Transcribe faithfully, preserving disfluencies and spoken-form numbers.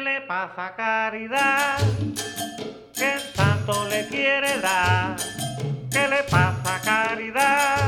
le pasa a Caridad? Que tanto le quiere dar. ¿Qué le pasa a Caridad?